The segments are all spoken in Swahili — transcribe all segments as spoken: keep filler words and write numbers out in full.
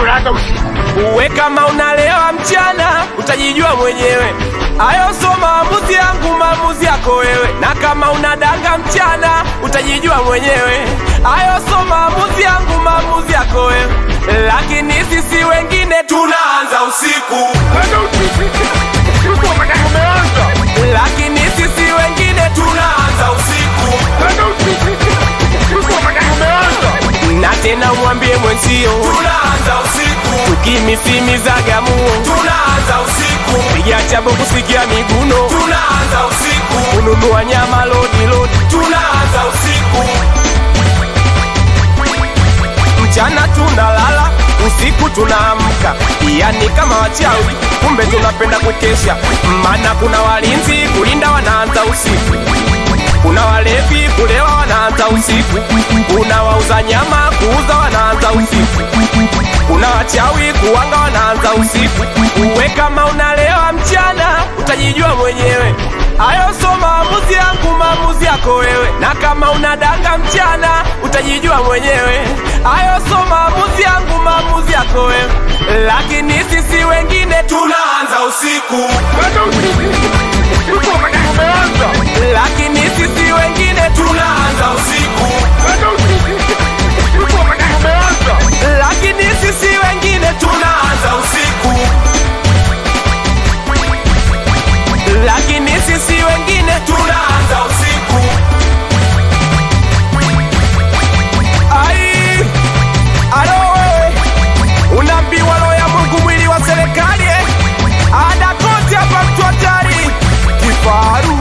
unaanza usiku. Uwe kama unalewa mchana, utajijua mwenyewe. Hayo so maamuzi yangu, maamuzi yako wewe. Na kama unadanga mchana, utajijua mwenyewe. Hayo so maamuzi yangu, maamuzi yako wewe. Lakini sisi wengine tunaanza usiku. Anza usiku. Usiku umeanza. Lakini sisi wengine tunaanza usiku. Anza usiku. Usiku umeanza. Na tena mwambie mwenzio tunaanza usiku. Tukimisimizaga muo tunaanza usiku. Piga chabo kusikia miguno tunaanza usiku. Ununua nyama lodi lodi tunaanza usiku. Mchana tunalala, usiku tunaamka. Yani kama wachawi, kumbe tunapenda kukesha. Maana kuna walinzi kulinda wanaanza usiku. Kuna walevi kulewa wanaanza usiku. Kuna wauza nyama kuuza wanaanza usiku. Kuna wachawi kuwanga wanaanza usiku. Uwe kama unalewa mchana, utajijua mwenyewe. Hayo so maamuzi yangu, maamuzi yako wewe. Na kama unadanga mchana, utajijua mwenyewe. Hayo so maamuzi yangu, maamuzi yako wewe. Lakini sisi wengine tunaanza usiku. Anza usiku. Usiku umeanza. Lakini sisi wengine tunaanza usiku. Anza usiku. Usiku umeanza. Lakini sisi wengine tunaanza usiku. Lakini sisi wengine tunaanza usiku. Ai, alo wewe, unaambiwa roho ya Mungu mwili wa serikali eh? Ada kote hapa mtu hatari. Kifaru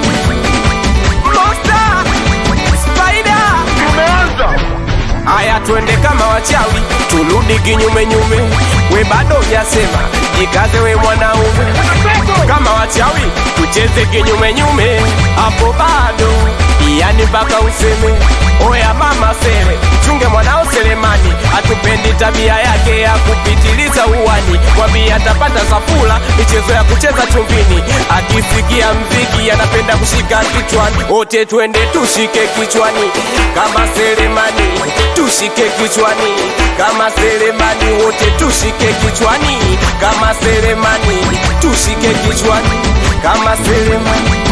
Monster Spider Umeanza. Aya twende kama wachawi, turudi kinyume nyume. We bado hujasema, jikaze we mwanaume. Kama wachawi, tucheze kinyume nyume. Hapo bado, yani mpaka useme. Oya mama sele, chunge mwanao Selemani. Hatupendi tabia yake ya kupitiliza uwani. Mwambie atapata safula, michezo ya kucheza chumbini. Akisikia mziki, anapenda kushika kichwani. Ote twende tushike kichwani kama Selemani. Tushike kichwani kama Selemani. Wote tushike kichwani kama Selemani. Tushike kichwani kama Selemani.